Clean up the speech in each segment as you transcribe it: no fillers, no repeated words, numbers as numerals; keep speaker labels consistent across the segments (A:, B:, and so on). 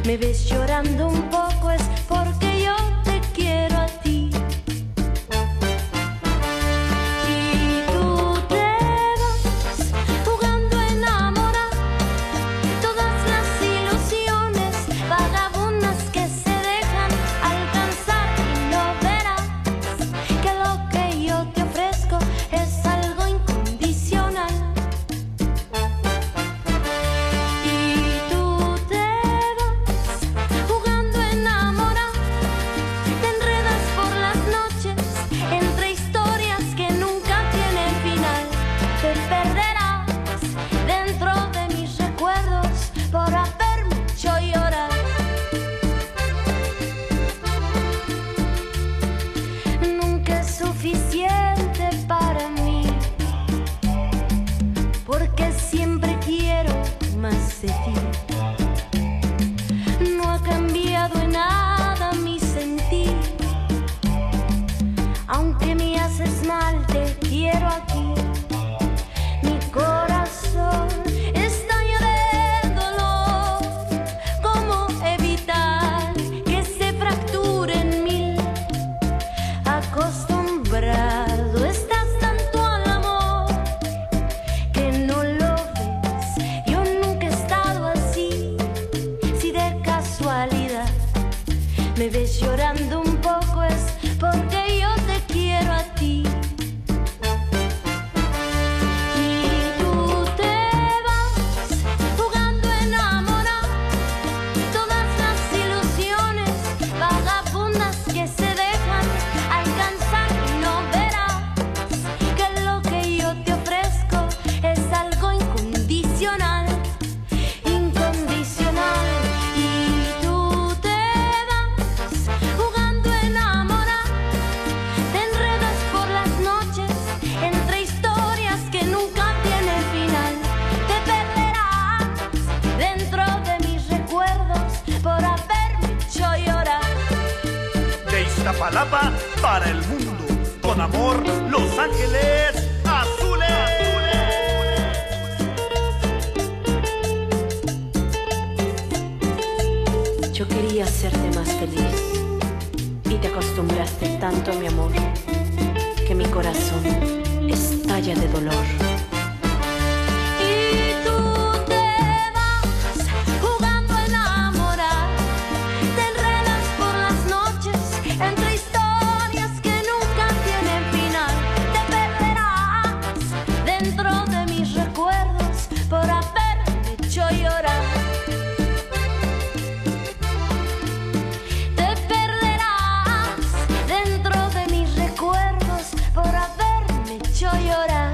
A: Me ves llorando un poco, es porque yo te quiero a ti. Y tú te vas jugando a enamorar todas las ilusiones vagabundas que se dejan alcanzar, y no verás que lo que yo te ofrezco es algo incondicional. Y tú te vas jugando a enamorar, te enredas por las noches entre historias que nunca tienen final. Te perderás dentro de mis recuerdos por haberme hecho llorar. Nunca es suficiente para mí, porque siempre quiero más de ti. No ha cambiado en nada mi sentir, aunque me haces mal, te quiero aquí. Mi corazón estalla de dolor. ¿Cómo evitar que se fracture en mil? Acostumbrado estás tanto al amor que no lo ves. Yo nunca he estado así. Si de casualidad me ves llorando un poco, es porque yo te quiero a ti. Y tú te vas jugando a enamorar todas las ilusiones vagabundas que se dejan alcanzar, y no verás que lo que yo te ofrezco es algo incondicional. Incondicional. Y tú te vas jugando a enamorar, te enredas por las noches entre historias que nunca tienen final. Te perderás dentro de mis recuerdos por haberme hecho llorar.
B: De Iztapalapa para el mundo, con amor, Los Ángeles Azules.
A: Yo quería hacerte más feliz y te acostumbraste tanto a mi amor que mi corazón estalla de dolor. Y tú te vas jugando a enamorar, te enredas por las noches entre historias que nunca tienen final. Te perderás dentro de mis recuerdos por haberme hecho llorar. Te perderás dentro de mis recuerdos por haberme hecho llorar.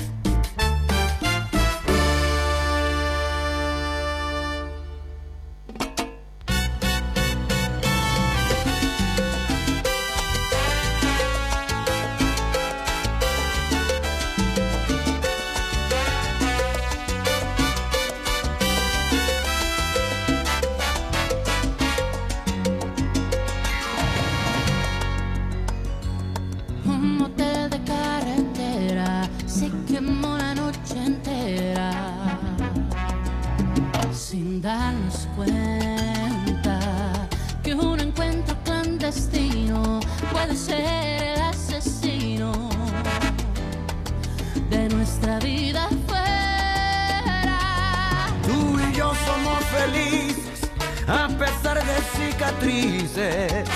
C: Un motel de carretera se quemó la noche entera sin darnos cuenta que un encuentro clandestino puede ser el asesino de nuestra vida fuera.
D: Tú y yo somos felices a pesar de cicatrices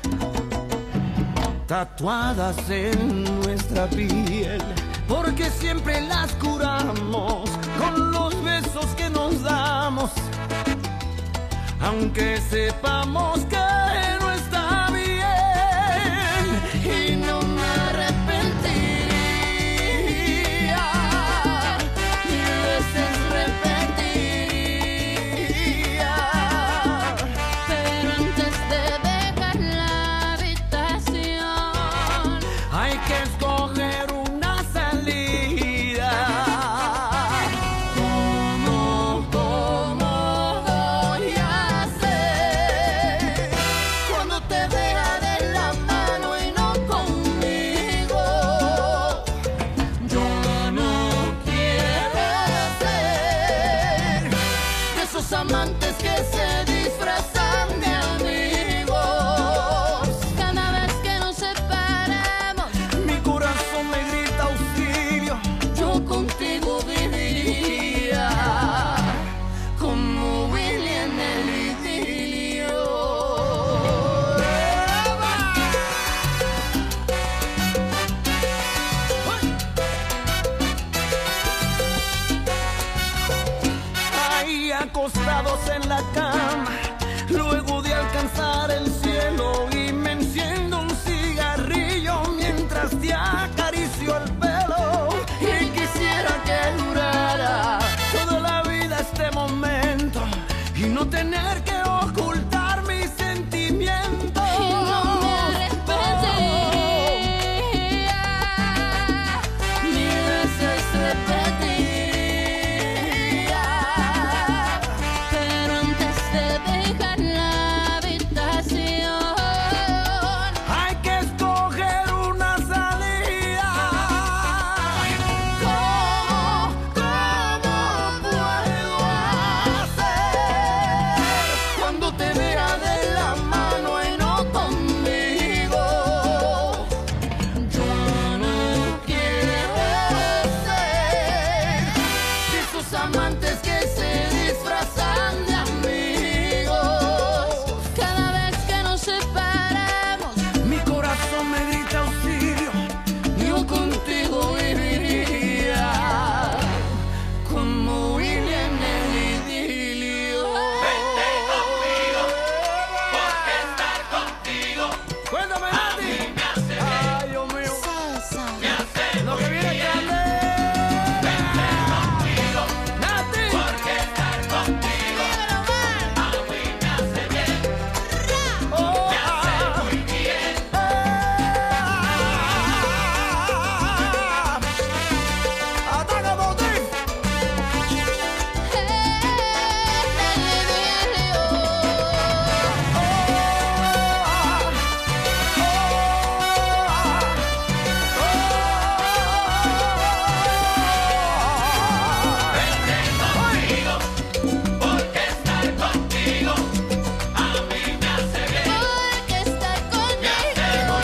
D: tatuadas en nuestra piel, porque siempre las curamos con los besos que nos damos, aunque sepamos que no está bien. Y no me arrepentiría, mil veces repetiría,
C: Pero antes de dejar la habitación
D: hay que escoger una salida. ¿Cómo voy a hacer cuando te vea de la mano y no conmigo? Yo no quiero ser de esos amantes que se dicen
C: disfrazan de amigos. Cada vez que nos separamos,
D: mi corazón me grita auxilio.
C: yo contigo viviría como Willy en el idilio.
D: Ahí acostados en la cama, luego de alcanzar el cielo, y me enciendo un cigarrillo mientras te acaricio el pelo.
C: Y quisiera que durara
D: Toda la vida este momento y no tener que ocultar mis sentimientos.
C: y no me arrepentiría, mil veces repetiría, pero antes de dejar la habitación,
D: Hay que escoger una salida.
C: ¿cómo
D: puedo hacer cuando te vea de la mano y no conmigo?
C: yo no quiero ser
D: De esos amantes que se disfrazan de amigos.
C: cada vez que nos separamos,
D: Mi corazón me grita auxilio.
C: yo contigo viviría como Willy en el idilio.
D: Cuéntame, Nati. Ay, Dios mío. Lo que viene es grande. Nati. Oh, Ataca, Botín.
C: Porque estar contigo.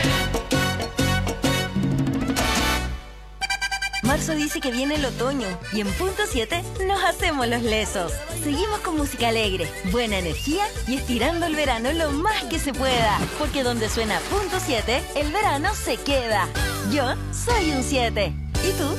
E: Marzo dice que viene el otoño y en punto 7 nos hacemos los lesos. Seguimos con música alegre, buena energía y estirando el verano lo más que se pueda. Porque donde suena punto 7, el verano se queda. Yo soy un 7. ¿Y tú?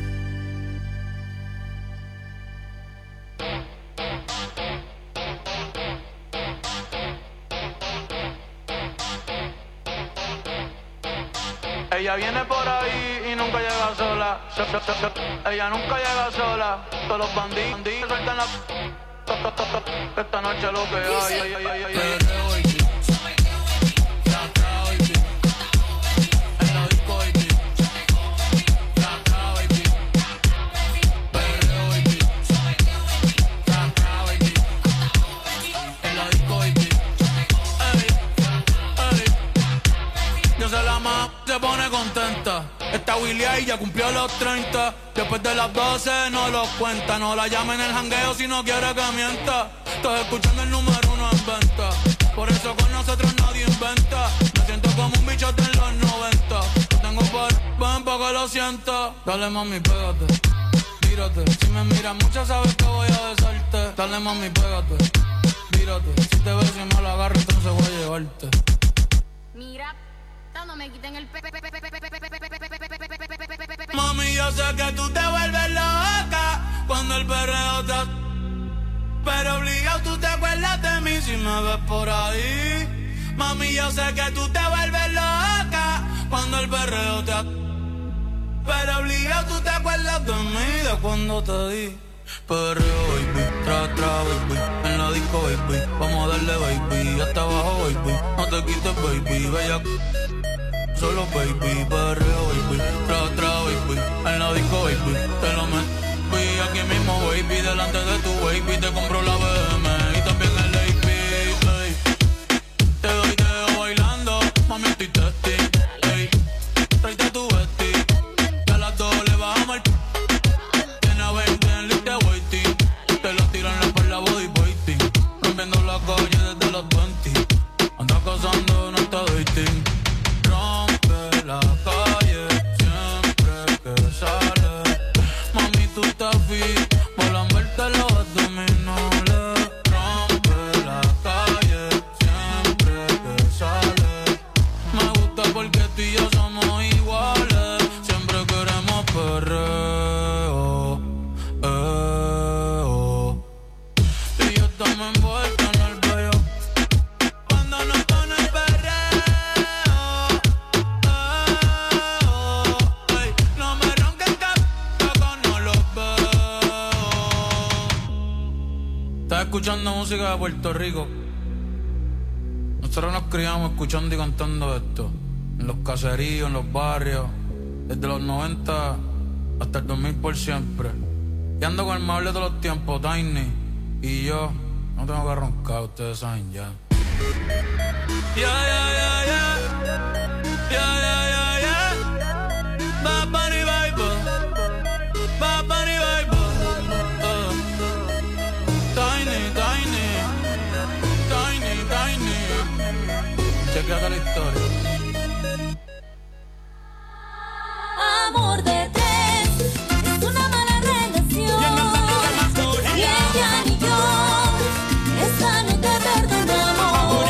F: Ella viene por ahí y nunca llega sola. Ella nunca llega sola. Todos los bandidos sueltan la. Esta noche lo que hay. Yo sé la más se pone contenta. Esta Willy ahí ya cumplió los 30. Después de las 12 no los cuenta. No la llamen en el jangueo si no quiere que mienta. Estás escuchando el número 1 en venta. Por eso con nosotros nadie inventa. Me siento como un bichote en los 90. Lo tengo por ven pa' que lo sienta. Dale mami, pégate, tírate. Si me miras mucho sabes que voy a besarte. Dale mami, pégate, tírate. Si te ves y me lo agarro entonces voy a llevarte.
C: Mira, no me quiten el
F: Mami, yo sé que tú te vuelves loca cuando el perreo te... Pero obligado tú te acuerdas de mí si me ves por ahí. Mami, yo sé que tú te vuelves loca cuando el perreo te... Pero obligado tú te acuerdas de mí, de cuando te di. Perreo, baby, tra, baby, en la disco, baby. Vamos a darle, baby, hasta abajo, baby. No te quites, baby, bella. Solo, baby, perreo, baby, tra, baby. En la disco, baby, te lo meto. Aquí mismo, baby, delante de tu baby. Te compro la BM y también el AP, ey. Te doy dedo bailando, mami, estoy testing, ey. Tráete tu vesti, que a las 2 le bajamos el... Tiene 20 en lista waiting. Te lo tiran la por la body waiting. Corriendo la calle desde los 20. Anda cazando en alta dating. Rompe la calle siempre que sale. Mami, tú estás fit, volan verte los abdominales. Rompe la calle siempre que sale. Me gusta porque tú y yo somos iguales. Siempre queremos perreo, tú y yo estamos envueltos en el bello. Cuando nos pone el perreo, ey, no me ronques que no los veo. Estás escuchando música de Puerto Rico. Nosotros nos criamos escuchando y cantando esto. En los caseríos, en los barrios. Desde los 90 hasta el 2000 por siempre. Y ando con el mejor de todos los tiempos, Tiny. Y yo no tengo que roncar, ustedes saben ya. Bad Bunny Bible. Bad Bunny Bible. Tiny. Chequeate la historia.
A: Amor de tres es una mala relación. Ni ella ni yo, esta no te perdonamos.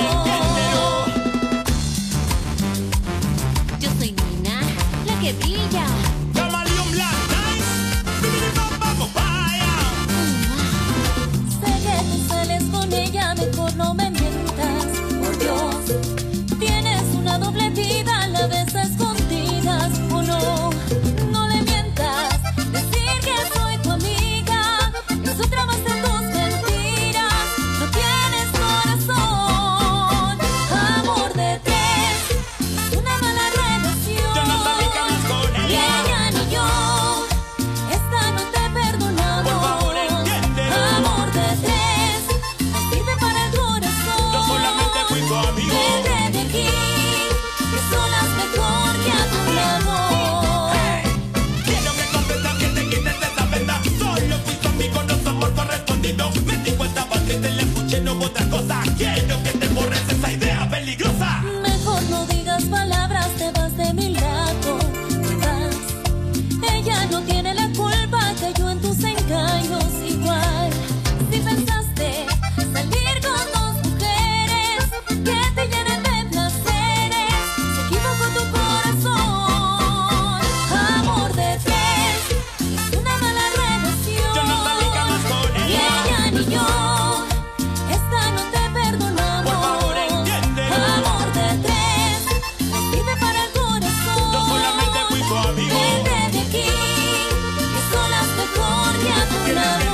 A: Yo soy Nina, la que brilla. Sé que tú sales con ella, mejor no me mientas. Por Dios, tienes una doble vida, a la vez escondidas. ¿O no? No le mientas. Decir que soy tu amiga es otra más de tus mentiras. No tienes corazón. Amor de tres es una mala relación. Ni ella ni yo, esta no te perdonamos. Amor de tres no sirve para el corazón.
F: Yo solamente fui tu amigo.
A: Vete de aquí, que solas mejor que a tu lado.
F: Quiero que comprendas que te quites esa venda. Solo fui tu amigo, no somos correspondidos. Me di cuenta porque te la escuché, no hubo otra cosa. Quiero que te borres esa idea peligrosa.
A: Mejor no digas palabras, te vas de mi lado. Te vas. Ella no tiene la culpa, cayó en tus engaños igual. Si pensaste salir con dos mujeres que te llenen de placeres, se equivocó tu corazón. Amor de tres es una mala relación.
F: Yo no salí jamás con
A: Ni
F: ella.
A: ella ni yo, esta no te perdonamos.
F: Por favor, entiéndelo.
A: Amor de tres no sirve para el corazón.
F: Yo solamente fui tu amigo.
A: Vete de aquí, que solas mejor que a tu lado.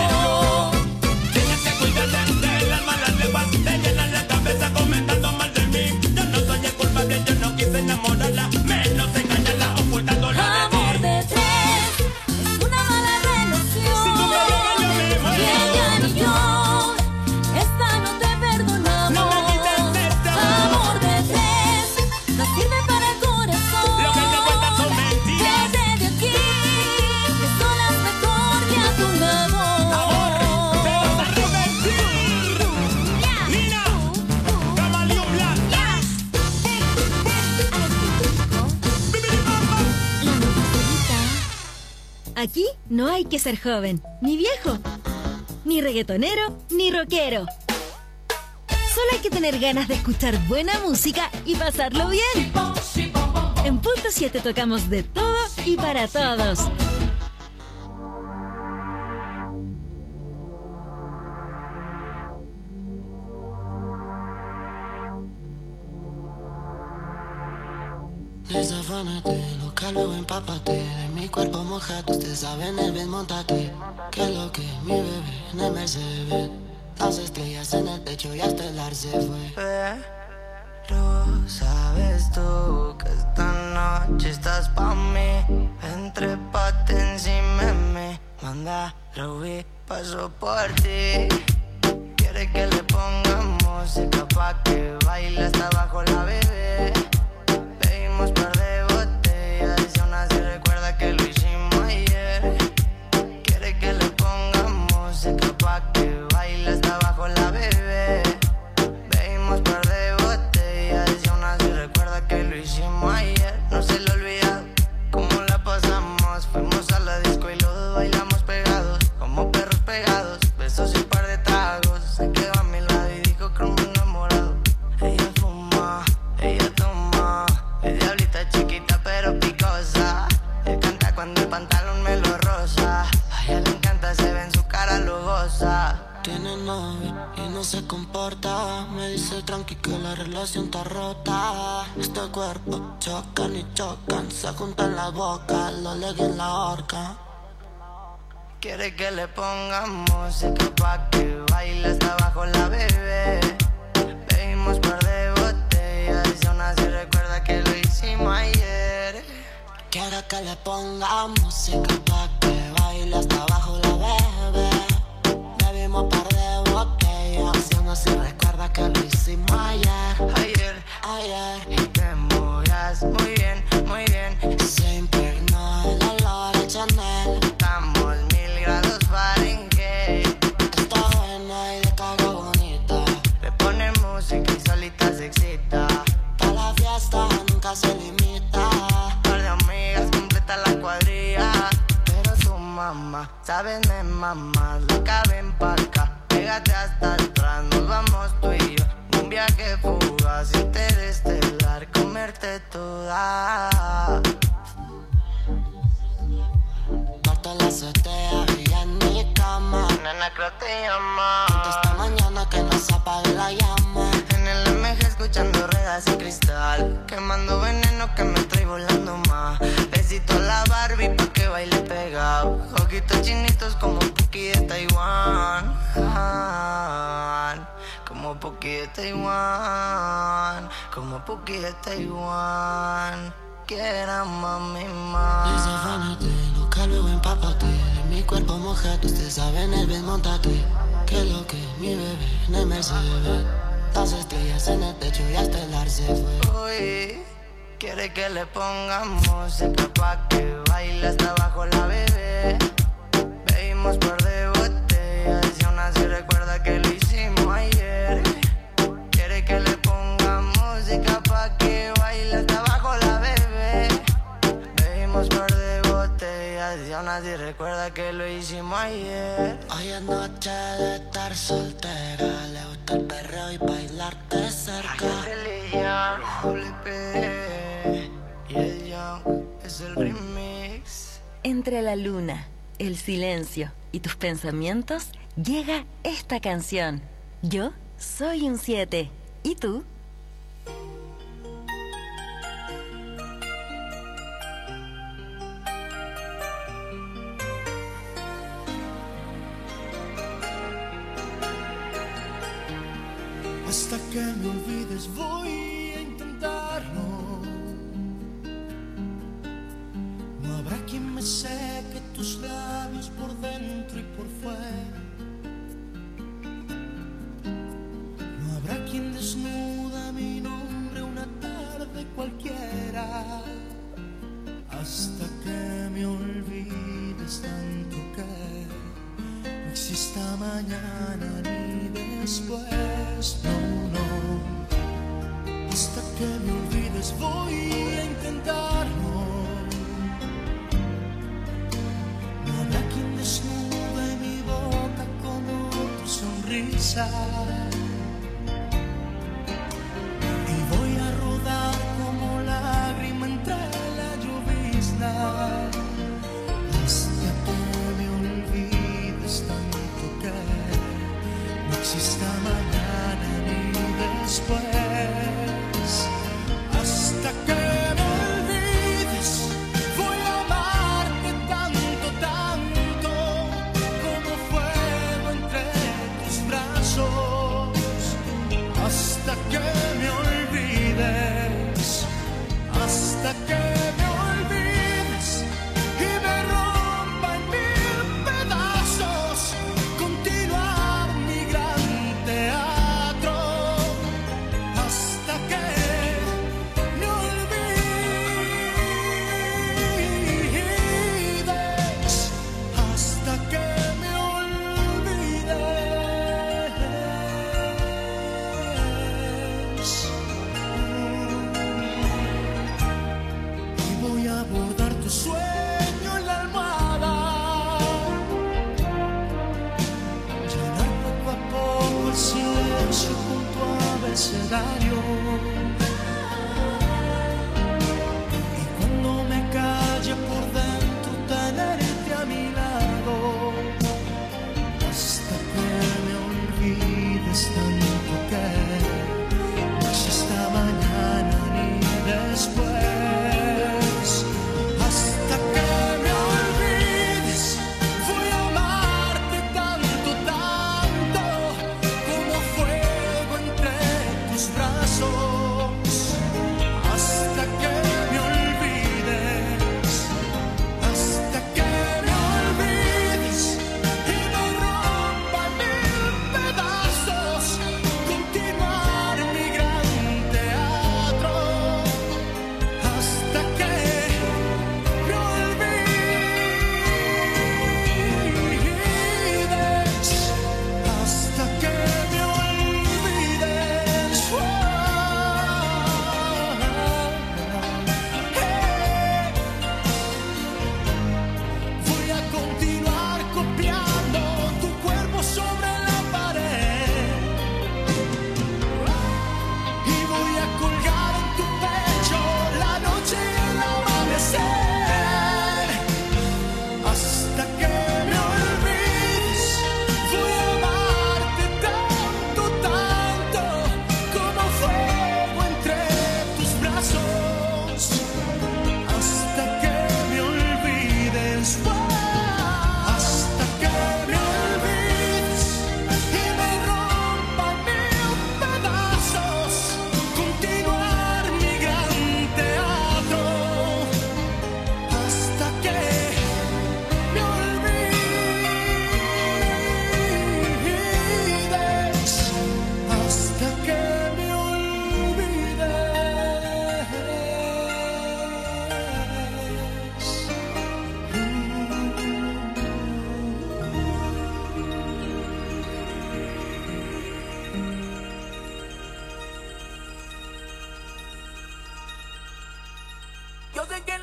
F: Tienes que cuidarte de las malas lenguas. Te llenan la cabeza comentando mal de mí. Yo no soy el culpable, yo no quise enamorarla. Menos engañarla, ocultándola de
A: Amor
F: ti.
A: de tres es una mala relación.
F: Si tú me digas lo mismo,
A: Ni ella ni yo, esta no te perdonamos.
F: No me quites esto.
A: Amor de tres no sirve para el corazón.
F: Lo que te cuentan son mentiras.
A: Vete de aquí, que solas mejor que a tu lado.
F: Te vas a arrepentir. Nina, Camaleón Black.
E: Aquí no hay que ser joven, ni viejo, ni reggaetonero, ni rockero. Solo hay que tener ganas de escuchar buena música y pasarlo bien. En Punto 7 tocamos de todo y para todos.
G: Desafánate, loca, luego empápate. De mi cuerpo mojado, usted sabe, en el bien, montate. Que lo que mi bebé en el Mercedes. Las estrellas en el techo y hasta el ar se fue.
H: Pero sabes tú que esta noche estás pa' mí. Entrépate encima de mí. Manda, lo vi, paso por ti. Quiere que le pongamos música pa' que baile hasta abajo la bebé. Bebimos par de botellas y aún así recuerda que lo hicimos ayer. Quiere que le pongamos música pa' que baile hasta abajo la bebé.
G: se comporta. Me dice tranqui que la relación está rota. Este cuerpo chocan y chocan, se juntan las bocas, lo leguen en la horca.
H: Quiere que le pongamos música pa' que baile hasta abajo la bebé. Bebimos par de botellas y aún así recuerda que lo hicimos ayer.
G: Quiere que le pongamos música pa' que baile hasta abajo la bebé. Bebimos par de botellas y aún así recuerda que lo hicimos ayer.
H: Y te muras muy bien, muy bien.
G: Se impregnó el olor a Chanel.
H: Estamos 1000 grados Fahrenheit.
G: Está buena y de cara bonita.
H: Le pone música y solita se excita.
G: Pa' la fiesta nunca se limita.
H: Par de amigas completa la cuadrilla. Pero su mamá, sabes de mamá, loca ven pa' acá. Pégate hasta atrás, nos vamos tú y yo. Un viaje fugaz, interestelar, comerte toda.
G: Parto la azotea y en mi cama.
H: Nena, creo te llama.
G: Esta mañana que no se apague la llama.
H: En el MG escuchando ruedas y cristal. Quemando veneno que me trae volando más. Besito a la Barbie pa' que baile pegado. Ojitos chinitos como Puki de Taiwán. Como Puki de Taiwán. Como Puki de Taiwán. Quiera mami más.
G: Desafánate, loca luego empápate. Mi cuerpo mojado, ustedes saben el bien, montate. Que lo que mi bebé en el Mercedes. Las estrellas en el techo y hasta el ar se fue.
H: Uy, quiere que le pongamos música pa' que baile hasta abajo la bebé. Bebimos par de botellas y aún así recuerda que lo hicimos ayer. Quiere que le pongamos música pa' que baile hasta abajo la bebé. Bebimos par de botellas y aún así recuerda que lo hicimos ayer.
G: Hoy es noche de estar soltera. Le gusta el perreo y bailarte cerca.
H: Y el Young es el remix.
E: Entre la luna, el silencio y tus pensamientos llega esta canción. Yo soy un 7. ¿Y tú?
D: Hasta que me olvides voy a intentarlo. No habrá quien me seque tus labios por dentro y por fuera. No habrá quien desnuda mi nombre una tarde cualquiera. Hasta que me olvides tanto que no exista mañana ni después. Hasta que me olvides voy a intentarlo. No habrá quien desnude mi boca como tu sonrisa. Y voy a rodar como lágrima entre la llovizna. Hasta que me olvides tanto que no exista mañana ni después. Hasta que me olvides voy a amarte tanto, tanto como fuego entre tus brazos. Hasta que me olvides, hasta que me olvides y me rompa en 1000 pedazos. Continuar mi gran teatro hasta que me olvides, hasta que me olvides. Y voy a abordar tu sueño en la almohada, llenar poco a poco el silencio con tu abecedario. Y cuando me calle por dentro tenerte a mi lado, hasta que me olvides tanto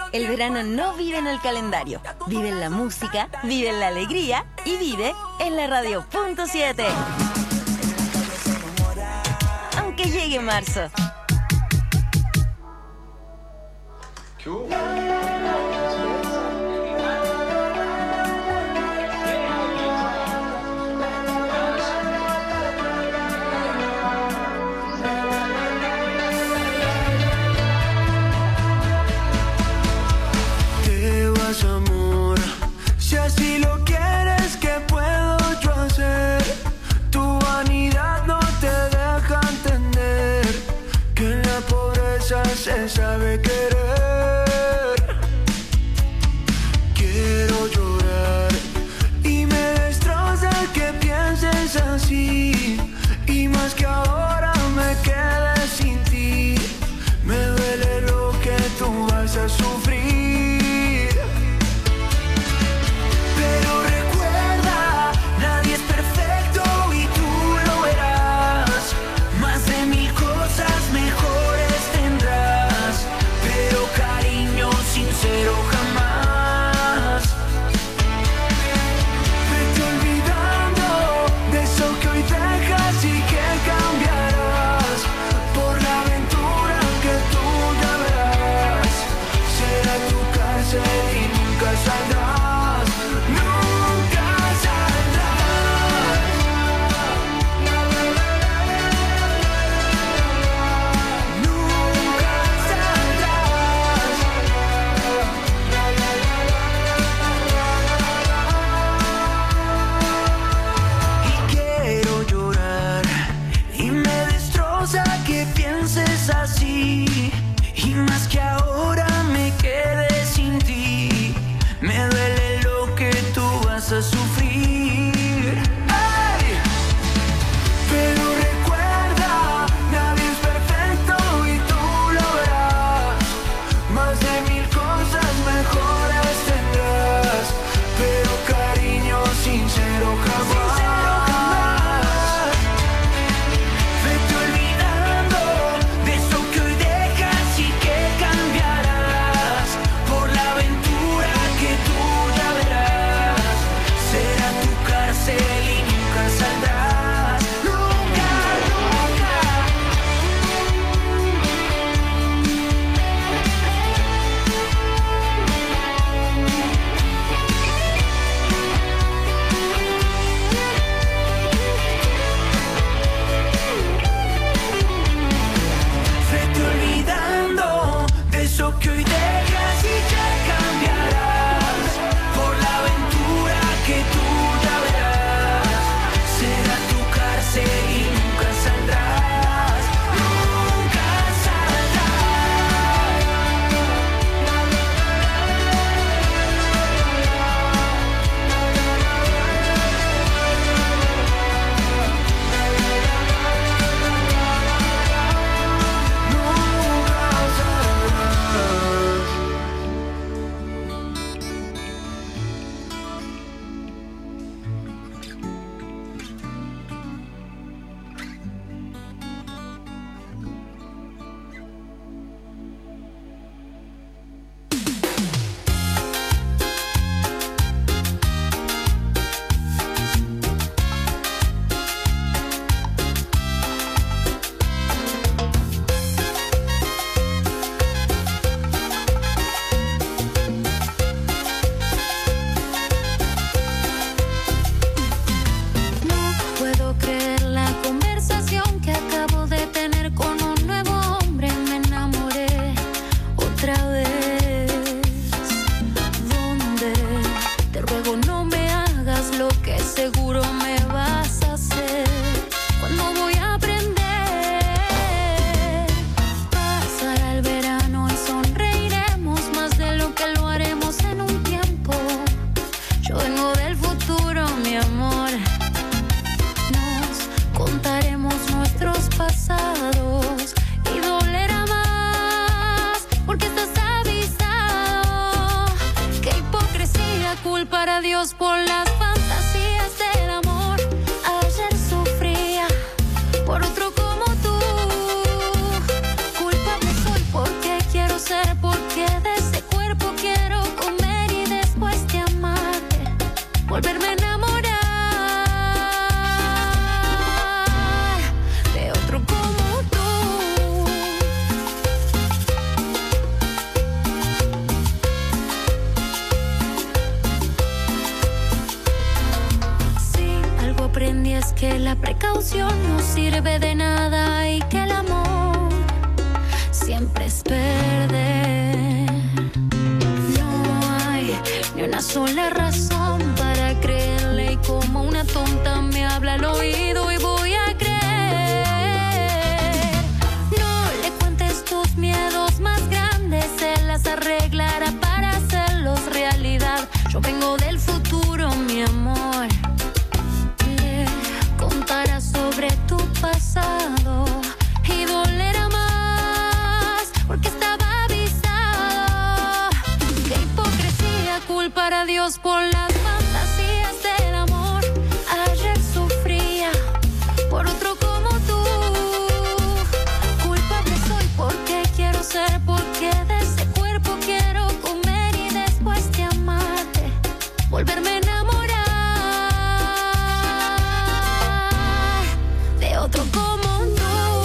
E: El verano no vive en el calendario, vive en la música, vive en la alegría y vive en la radio punto 7. Aunque llegue marzo.
I: Amor, si así lo quieres, ¿qué puedo yo hacer? Tu vanidad no te deja entender que en la pobreza se sabe querer. Quiero llorar y me destroza que pienses así, y más que ahora me quede sin ti, me duele lo que tú vas a sufrir. Sincero jamás. Vete olvidando de eso que hoy dejas y que cambiará.
A: es perder. No hay ni una sola razón para creerle y como una tonta me habla al oído y voy a creer. No le cuentes tus miedos más grandes, él las arreglará para hacerlos realidad. Yo vengo del futuro, mi amor. Le contará sobre tu pasado y dolerá más porque estaba avisado. Qué hipocresía culpar a Dios por las fantasías del amor. Ayer sufría por otro como tú. Culpable soy porque quiero ser, porque de ese cuerpo quiero comer y después de amarte volverme a enamorar de otro como tú.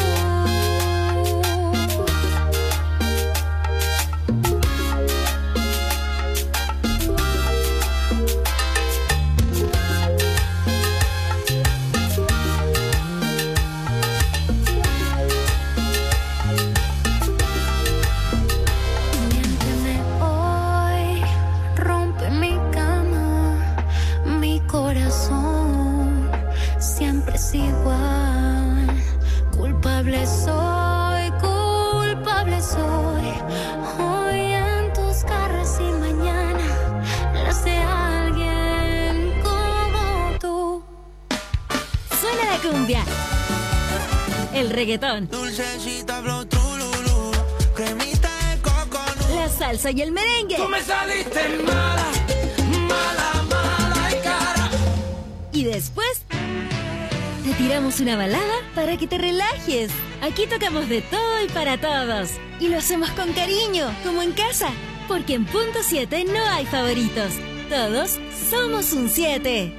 A: Miénteme hoy, rompe mi cama, mi corazón siempre es igual. Culpable soy, culpable soy. Hoy en tus garras y mañana las de alguien como tú.
E: Suena la cumbia, el reggaetón,
H: Dulcecita, flow, trululú, cremita de coco,
E: la salsa y el merengue.
D: Tú me saliste mala, mala, mala y cara.
E: Y después te tiramos una balada para que te relajes. Aquí tocamos de todo y para todos. Y lo hacemos con cariño, como en casa. Porque en Punto 7 no hay favoritos. Todos somos un 7.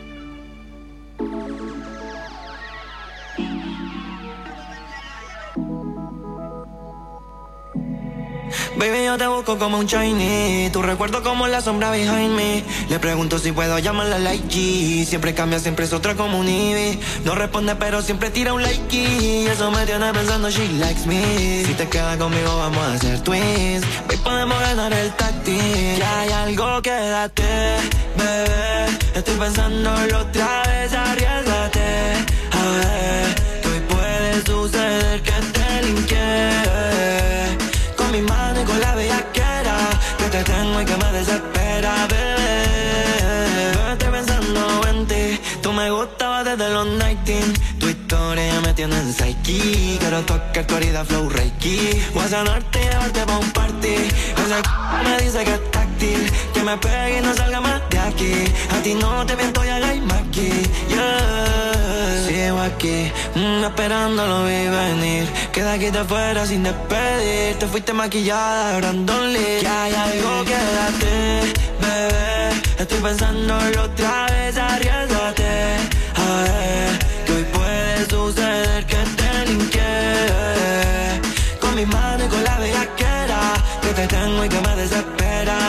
H: Baby, yo te busco como un Chinese. Tu recuerdo como la sombra behind me. Le pregunto si puedo llamarla like G. Siempre cambia, siempre es otra como un Ivy. No responde pero siempre tira un like y eso me tiene pensando she likes me. Si te quedas conmigo vamos a hacer twins. Hoy podemos ganar el táctil. Ya hay algo, quédate, bebé. Estoy pensándolo otra vez, arriésgate. A ver, que hoy puede suceder que te linké. Con mi mano y con la bellaquera que te tengo y que me desespera, bebé. Estoy pensando en ti. Tú me gustabas desde los 19. Tu historia ya me tiene en psyche. Quiero tocar tu herida flow reiki. Voy a sanarte y llevarte pa' un party. Ese me dice que es táctil, que me pegue y no salga más de aquí. A ti no te miento, ya hay más aquí. Yeah. Sigo aquí, esperando lo vi venir. Queda aquí te fuera sin despedir. Te fuiste maquillada, Brandon Lee. Que hay algo, quédate, bebé. Estoy pensándolo otra vez, arriésgate. A ver, que hoy puede suceder que te linké. Con mi mano y con la bellaquera que te tengo y que me desespera,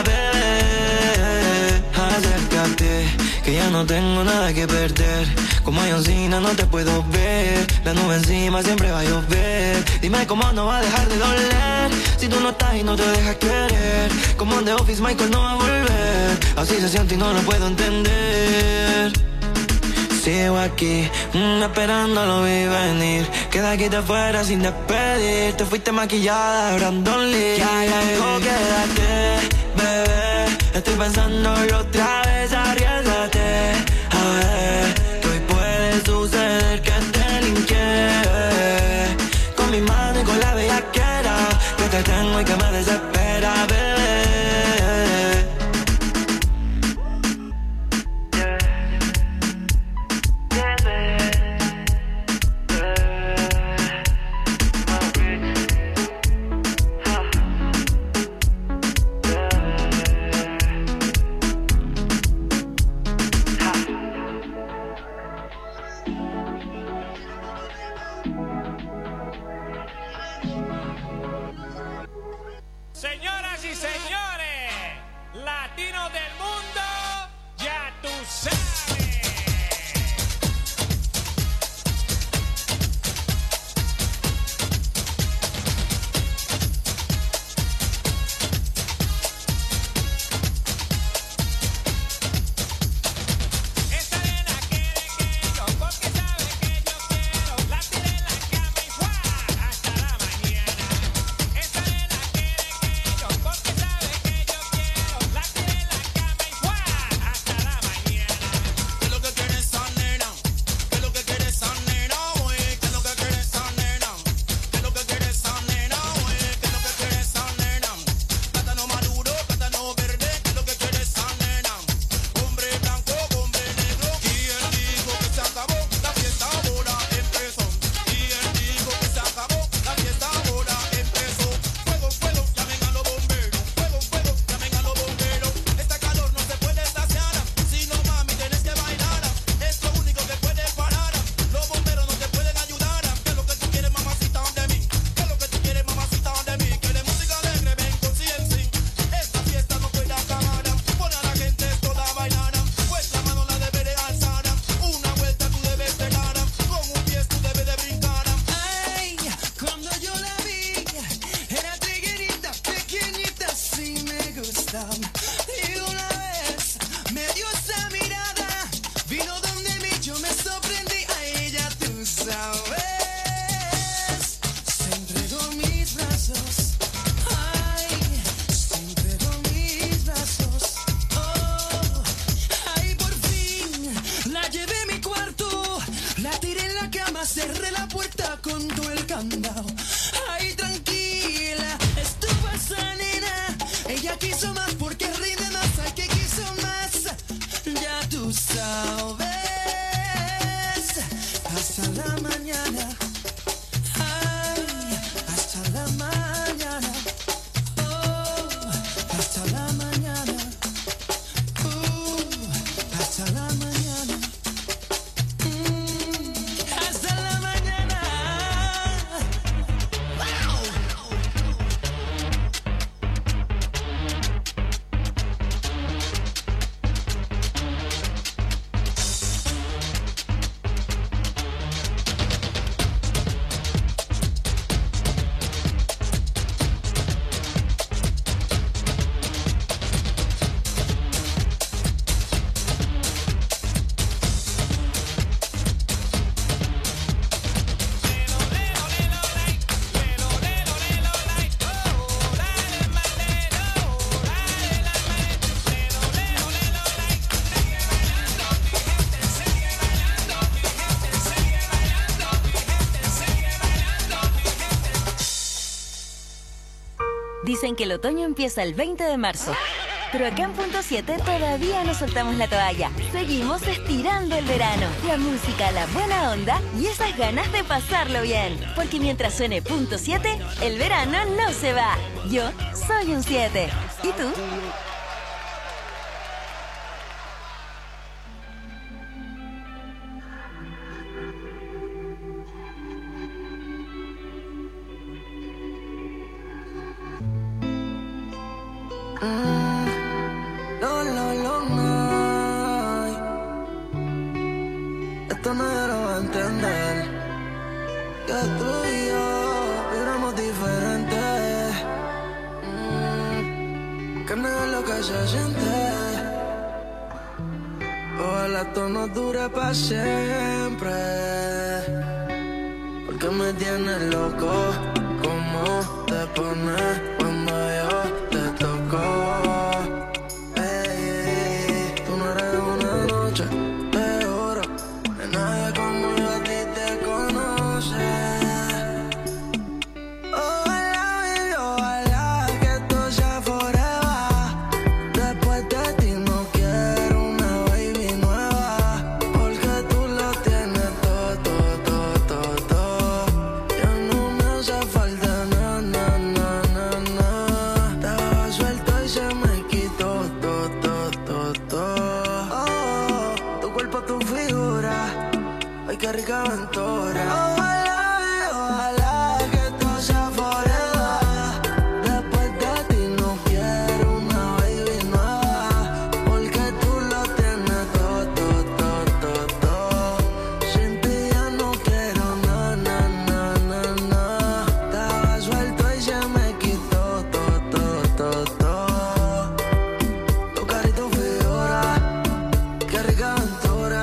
H: bebé. Acércate, que ya no tengo nada que perder. Como Johncina no te puedo ver. La nube encima siempre va a llover. Dime cómo no va a dejar de doler si tú no estás y no te dejas querer. Como en The Office Michael no va a volver. Así se siente y no lo puedo entender. Sigo aquí, esperando lo vi venir. Queda aquí te fuera sin despedir. Te fuiste maquillada, Brandon Lee. Que hay algo, quédate, bebé. Estoy pensándolo otra vez, arriésgate. A ver, que hoy puede suceder que te linké. Con mi mano y con la bellaquera que te tengo y que me desespera, bebé.
E: Dicen que el otoño empieza el 20 de marzo. Pero acá en Punto 7 todavía no soltamos la toalla. Seguimos estirando el verano. La música, la buena onda y esas ganas de pasarlo bien. Porque mientras suene Punto 7, el verano no se va. Yo soy un 7. ¿Y tú?
I: Esto nadie lo va a entender. Que tú y yo vibramos diferentes. Que no es lo que se siente. Ojalá esto nos dure para siempre. Porque me tienes loco. ¿Cómo te pones cuando yo te toco? Tú no eres una noche. Qué rica aventura. Ojalá que esto sea forever. Después de ti no quiero una baby nueva. Porque tú lo tienes todo. Sin ti ya no quiero na. Estaba suelto y se me quitó todo. Tu cara y tu figura. Qué rica aventura.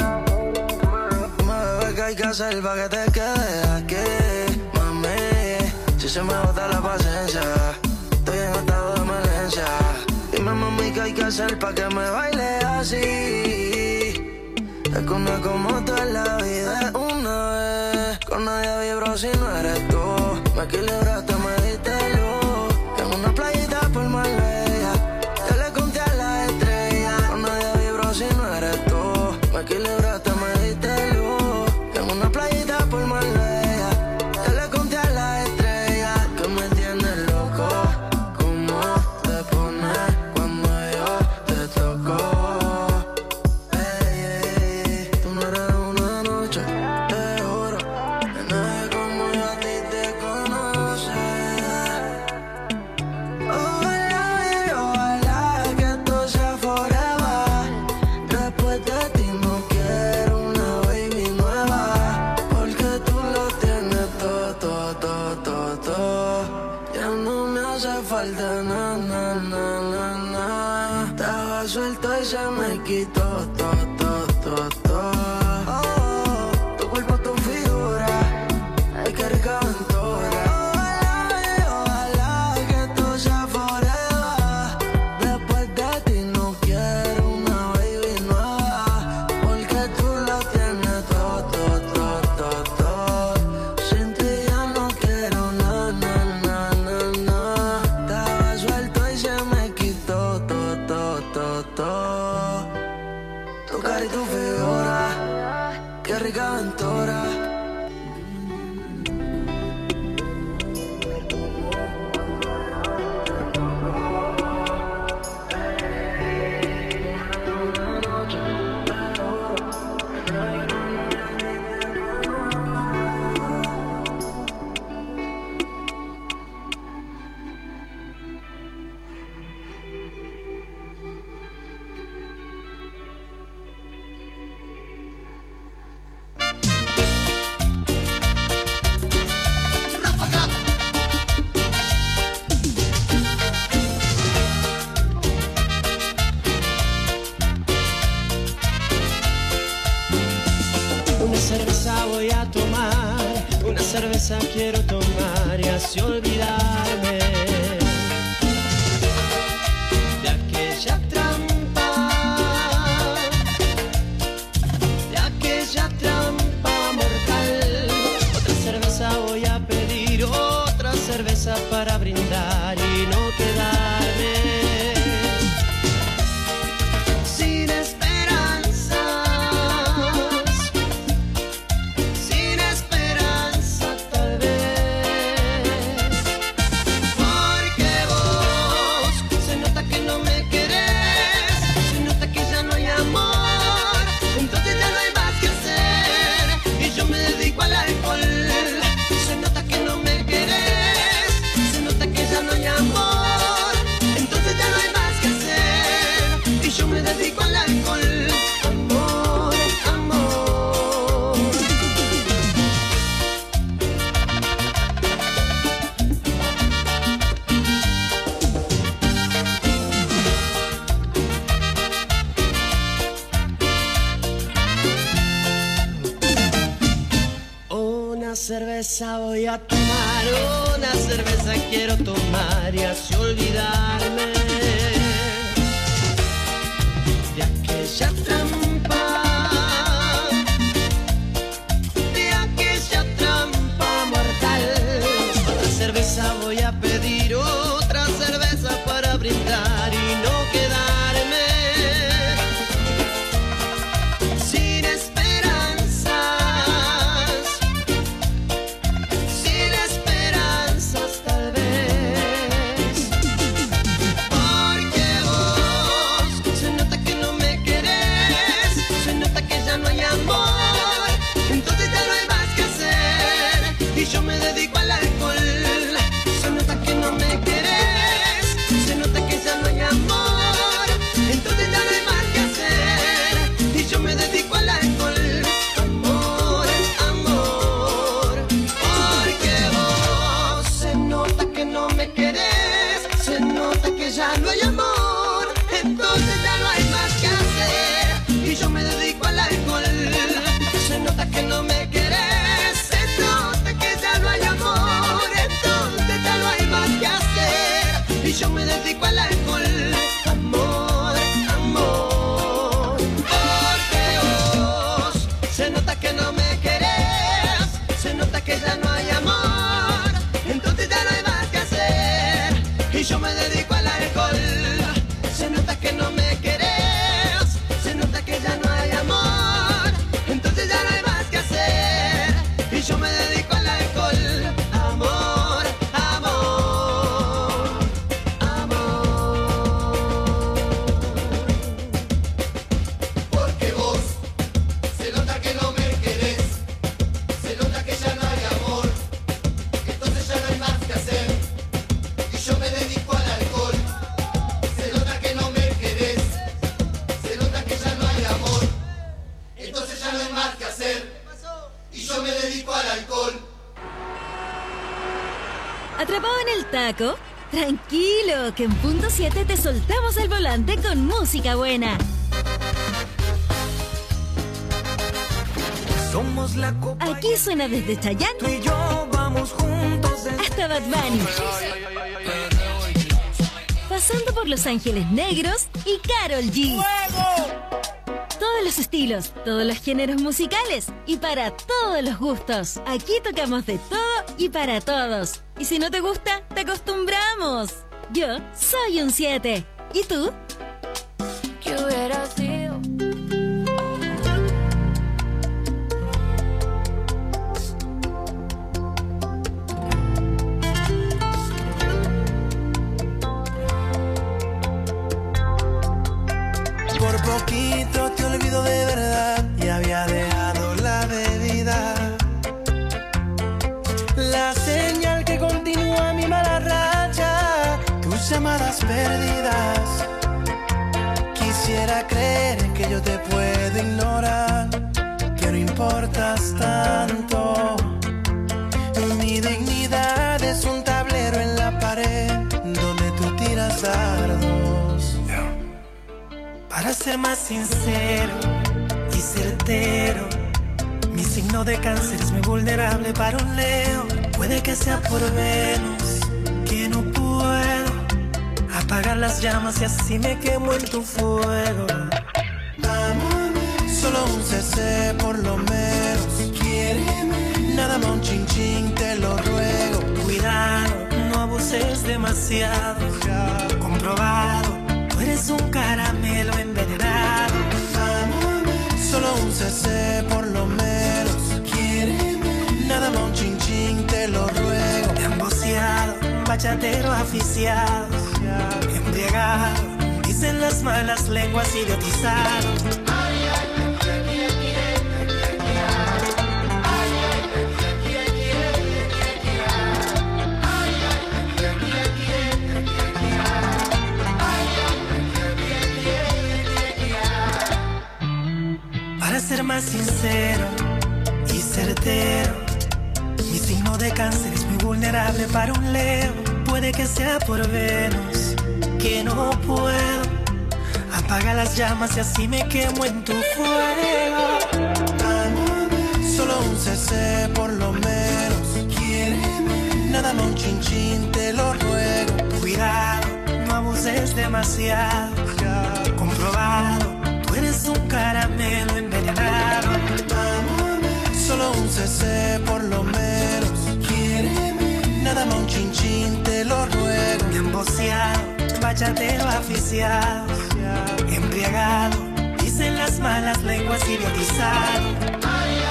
I: Hay que hacer pa' que te quedes aquí, mami. Si se me bota la paciencia, estoy en estado de emergencia. Dime, mami, ¿qué hay que hacer pa' que me baile así? Es que una como tú en la vida es una vez. Con nadie vibro si no eres tú. Me equilibraste, me diste luz. En una playita por Marbella, yo le conté a la estrella. Con nadie vibro si no eres tú. Me equilibraste, me diste luz. Una playita por Marbella, yo le conté a la estrella. Que me tienes loco, ¿cómo te pones cuando yo te toco? Tú no eres una noche, te juro, que nadie como yo a ti te conoce. Ojalá que esto sea forever. Después de ti no quiero una baby nueva. Ya no me hace falta nada. Estaba suelto y se me quitó todo. Tu cuerpo, tu figura. Ay, qué rica aventura. Ojalá que esto sea forever. Después de ti no quiero una baby nueva. Porque tú lo tienes todo. Sin ti ya no quiero nada. Estaba suelto y se me quitó todo. Tu cara y tu figura, qué rica aventura.
J: Cerveza quiero tomar y así olvidarme de aquella trampa mortal. Otra cerveza voy a pedir, otra cerveza para brindar y cerveza voy a tomar, una cerveza quiero tomar y así olvidarme de aquella trampa, mortal. Otra cerveza voy a pedir, otra cerveza para brindar y no quedarme sin esperanzas, tal vez. Porque vos se nota que no me querés, se nota que ya no hay amor, entonces ya no hay más que hacer y yo me dedico al alcohol. Se nota que no me querés, se nota que ya no hay amor, entonces ya no hay más que hacer y yo me dedico al alcohol. Amor, amor, porque vos se nota que no me querés, se nota que ya no hay amor, entonces ya no hay más que hacer y yo me dedico al alcohol. Se nota que no me querés, se nota que ya no hay amor, entonces ya no hay más que hacer y yo me dedico al alcohol. Amor, amor, porque vos se nota que no me querés, se nota que ya no hay amor, entonces ya no hay más que hacer y yo me dedico al alcohol. Se nota que no me querés, se nota que ya no hay amor, entonces ya no hay más que hacer y yo me dedico al alcohol. Amor, amor, amor.
K: Porque vos se nota que no me querés, se nota que ya no hay amor, entonces ya no hay más que hacer y yo me dedico al alcohol. Se nota que no me querés, se nota que ya no hay amor, entonces ya no hay más que hacer y yo me dedico al alcohol.
E: ¿Atrapado en el taco? Tranquilo, que en punto 7 te soltamos el volante con música buena.
D: Somos la copa.
E: Aquí suena desde
D: Tú
E: Chayanne
D: y yo vamos juntos
E: hasta Bad Bunny, pasando por Los Ángeles Negros y Karol G. Todos los estilos, todos los géneros musicales y para todos los gustos. Aquí tocamos de todo y para todos. Y si no te gusta, te acostumbramos. Yo soy un 7. ¿Y tú?
A: ¿Qué hubiera sido?
I: Por poquito te olvido de verdad y había dejado la bebida. La señal que continúa mi mala racha, tus llamadas perdidas. Quisiera creer que yo te puedo ignorar, que no importas tanto. Mi dignidad es un tablero en la pared donde tú tiras dardos. Para ser más sincero y certero, mi signo de cáncer es muy vulnerable para un Leo. Puede que sea por Venus, que no puedo apagar las llamas y así me quemo en tu fuego. Solo un CC por lo menos. Quiéreme, nada más un chin chin, te lo ruego. Cuidado, no abuses demasiado. Comprobado, tú eres un caramelo envenenado. Solo un CC por lo menos. Quiéreme, nada más un chin chin, te lo ruego. Emboceado, bachatero aficiado, embriagado, dicen las malas lenguas, idiotizado. Para ser más sincero y certero, mi signo de cáncer es muy vulnerable para un Leo. Puede que sea por Venus, que no puedo apagar las llamas y así me quemo en tu fuego. Solo un CC por lo menos.
L: demasiado. Comprobado, tú eres un caramelo envenenado. Solo un CC por lo menos. Quiéreme, nada más un chin te lo ruego. Bien boceado, bachatero aficiado, embriagado, dicen las malas lenguas idiotizado.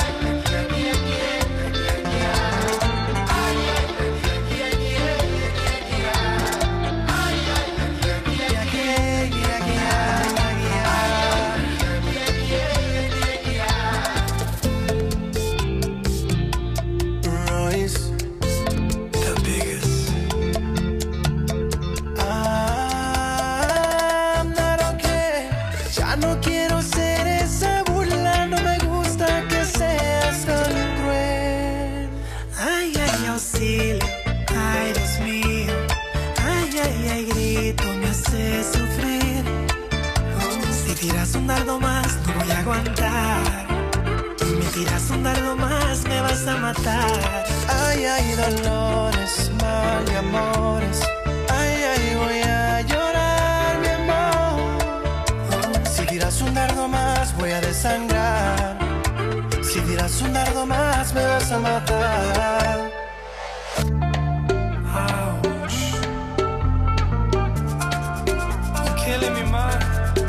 L: Ay, Dios mío, ay, grito, me hace sufrir. Si tiras un dardo más, no voy a aguantar. Me tiras un dardo más, me vas a matar. Ay, dolores, mal y amores. Ay, voy a llorar, mi amor. Si tiras un dardo más, voy a desangrar. Si tiras un dardo más, me vas a matar. Killing me, man.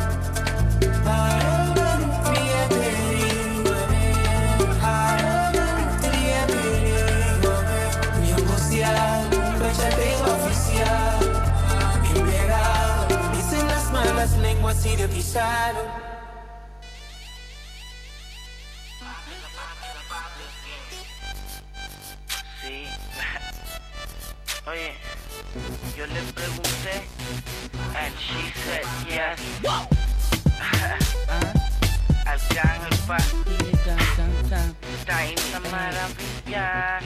L: Mi angustiado, bachatero oficial, embriagado, dicen las malas lenguas idiotizaron.
M: Sí. Oye, yo le pregunté and she said yes. Arcángel pa, está en la maravilla.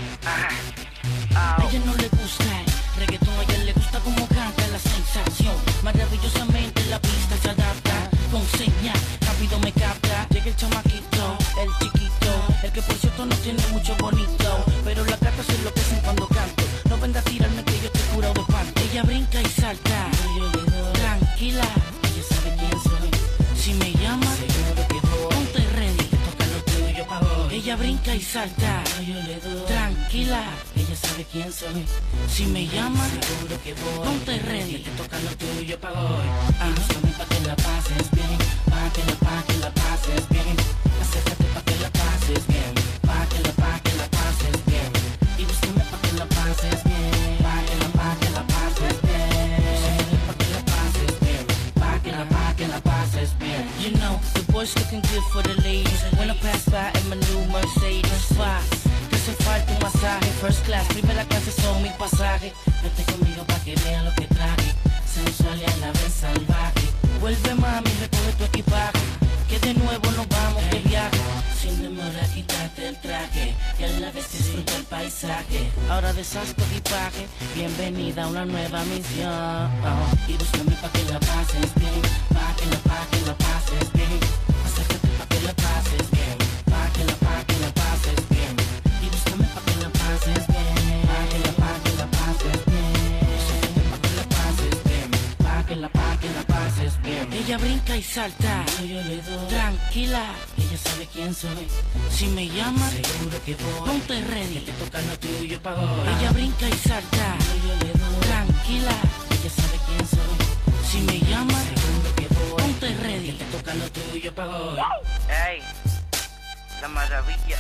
N: A ella no le gusta el reggaetón, a ella le gusta como canta la sensación. Maravillosamente la pista se adapta, con señal, rápido me capta. Llega el chamaquito, el chiquito, el que por cierto no tiene mucho bonito, pero las gatas se enloquecen cuando canto. No venga a tirarme que yo estoy curado de panto. Ella brinca y salta, yo le doy tranquila, ella sabe quién soy. Si me llama, seguro que voy. Ponte ready, toca lo tuyo pa' hoy. Ella brinca y salta, yo le doy tranquila, ella sabe quién soy. Si me llama, seguro que voy. Ponte ready, te toca lo tuyo pa' hoy. Búscame pa' que la pases bien, pa' que la pases bien. Acércate pa' que la pases bien, pa' que la pases bien. Y búscame pa' que la pases bien, pa' que la pases bien. Búscame pa' que la pases bien, pa' que la pases bien. You know, the boys looking good for the ladies. When I pass by in my new Mercedes Fox, te hace falta un masaje. First class, primera clase son mi pasaje. Vete conmigo pa' que vea lo que traje. Sensual y a la vez salvaje. Vuelve mami, recoge tu equipaje, que de nuevo nos vamos de viaje. Sin demora quítate el traje y a la vez disfruta el paisaje. Ahora deshaz tu equipaje, bienvenida a una nueva misión. Y búscame pa' que la pases bien, pa' que la pases bien. Acércate pa' que la pases bien, pa' que la pases bien. Y búscame pa' que la pases bien, pa' que la pases bien. Acércate pa' que la pases bien, pa' que la pases bien. Ella brinca y salta, yo le doy tranquila, ella sabe quién soy. Si me llama, seguro que voy. Ponte ready, que te toca lo tuyo pa' hoy. Ella brinca y salta, yo le doy tranquila, ella sabe quién soy. Si me llama, seguro que voy. Ponte ready, que te toca lo tuyo pa' hoy.
M: Ey, la maravilla,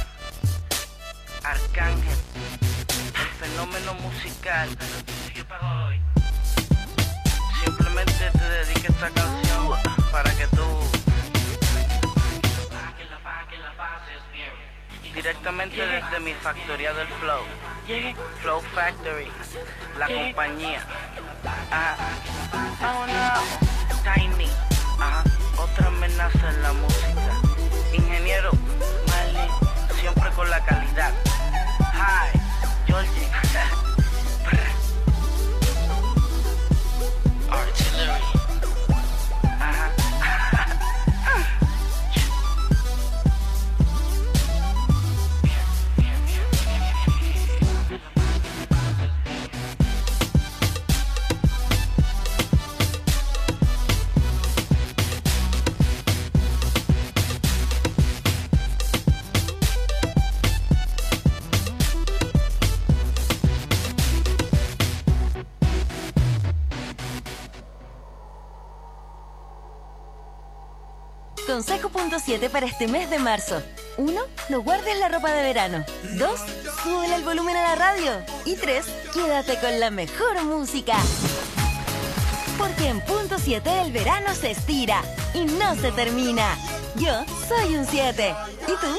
M: Arcángel, el fenómeno musical, lo tuyo pa' hoy. Simplemente te dedico esta canción para que tú directamente desde mi factoría del Flow, Flow Factory, la compañía. Oh no, Tiny, otra amenaza en la música. Ingeniero, Marley, siempre con la calidad. Hi, Georgie. Artillery.
E: Consejo punto 7 para este mes de marzo. 1. No guardes la ropa de verano. 2. Súbele el volumen a la radio. Y 3. Quédate con la mejor música. Porque en punto 7 el verano se estira y no se termina. Yo soy un 7. ¿Y tú?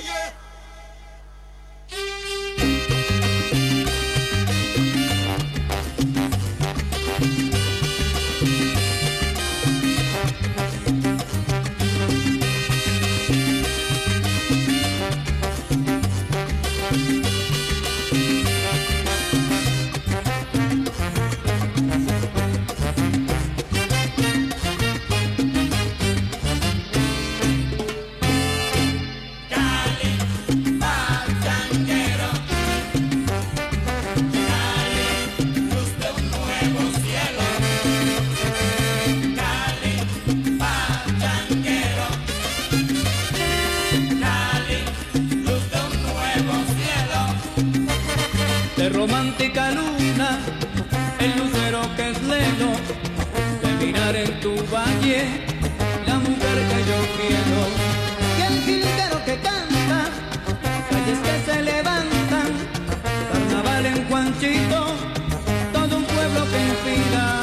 D: Romántica luna, el lucero que es lelo, de mirar en tu valle, la mujer que yo quiero. Y el jilguero que canta, calles que se levantan, carnaval en Juanchito, todo un pueblo que inspira.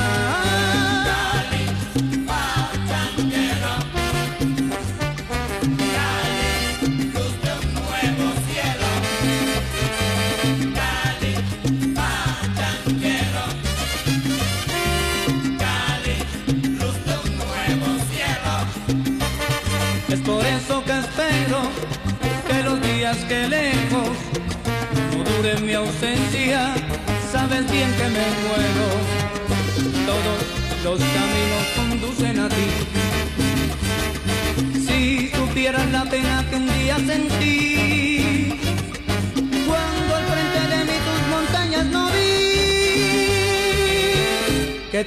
D: Por eso que espero que los días que lejos no dure mi ausencia, sabes bien que me muero. Todos los caminos conducen a ti. Si supieras la pena que un día sentí, cuando al frente de mí tus montañas no vi. Que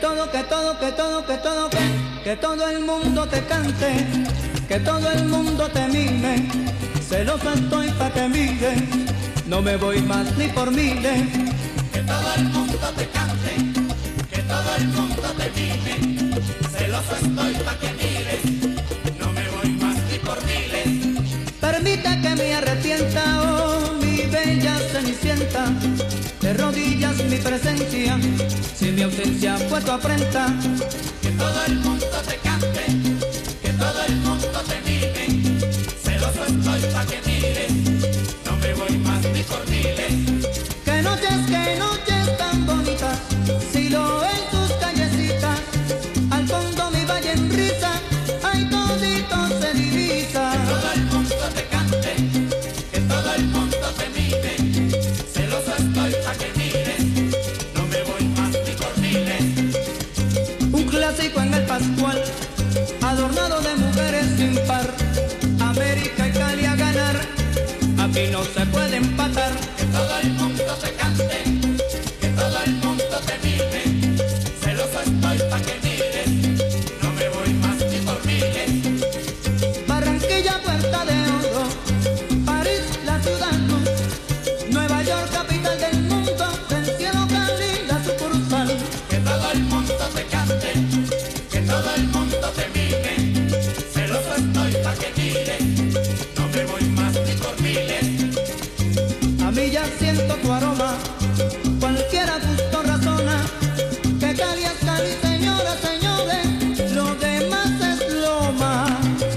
D: todo el mundo te cante, que todo el mundo te mime, celoso estoy pa' que mire, no me voy más ni por miles.
F: Que todo el mundo te cante, que todo el mundo te mime, celoso estoy pa' que mires, no me voy más ni por miles.
D: Permite que me arrepienta, oh mi bella cenicienta, de rodillas mi presencia, si mi ausencia fue tu afrenta.
F: Que todo el mundo te cante, que todo el mundo te mime, celoso estoy pa' que mires, no me voy más ni por miles.
D: Que noches tan bonitas, si lo en tus callecitas, al fondo mi valle en risa, ay todito se divisa.
F: Que todo el mundo te cante, que todo el mundo te mime, celoso estoy pa' que mires, no me voy más ni por miles.
D: Un clásico en el Pascual, adornado de mujeres sin par, América y Cali a ganar, aquí no se puede empatar.
F: Que todo el mundo te cante, que todo el mundo te mime, celoso estoy pa' que mires, no me voy más ni por miles.
D: Barranquilla, Puerta de Oro, París, la ciudad luz, Nueva York, capital del mundo, del cielo Cali, la sucursal.
F: Que todo el mundo te cante, que todo el mundo te mime, celoso estoy pa' que mires, no me voy más ni por miles.
D: A mí ya siento tu aroma, cualquiera gusto razona, que Cali es Cali, señoras, señores, lo demás es loma.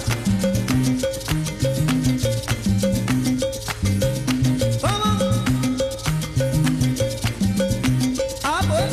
D: ¿Cómo? Ah, pues.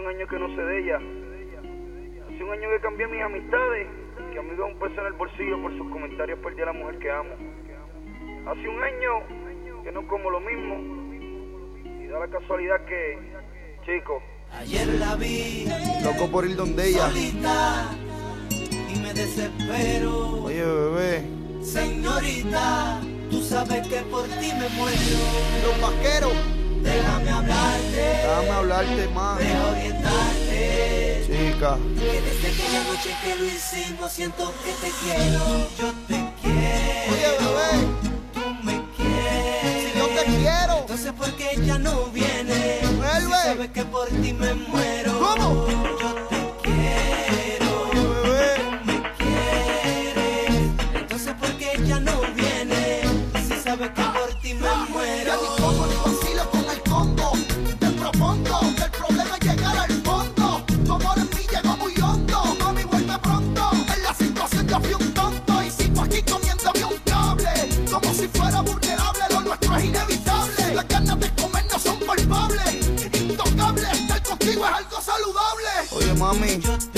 O: un año que no sé de ella. Hace un año que cambié mis amistades, que a mí me da un peso en el bolsillo por sus comentarios, perdí a la mujer que amo. Hace un año que no como lo mismo, y da la casualidad que, chico,
J: ayer la vi,
O: loco por ir donde ella,
J: solita, y me desespero.
O: Oye, bebé,
J: señorita, tú sabes que por ti me muero.
O: Los vaqueros,
J: déjame hablarte
O: más,
J: deja orientarte,
O: chica,
J: que desde aquella noche que lo hicimos siento que te quiero. Yo te quiero.
O: Oye, bebé,
J: tú me quieres.
O: Si yo te quiero,
J: entonces ¿por qué ella no viene?
O: Vuelve.
J: Si sabes que por ti me muero.
O: ¿Cómo?
J: Yo te quiero.
O: Oye, bebé,
J: tú me quieres. Entonces ¿por qué ella no viene? Si sabes que por ti me muero.
K: Ya ni como ni vacilo con el combo. Te propongo que el problema es llegar al fondo. Tu amor en mí llegó muy hondo. Mami, vuelve pronto. En la situación yo fui un tonto y sigo aquí comiéndome un cable. Como si fuera vulnerable, lo nuestro es inevitable. Las ganas de comer no son palpables. Intocable, estar contigo es algo saludable.
O: oye, mami,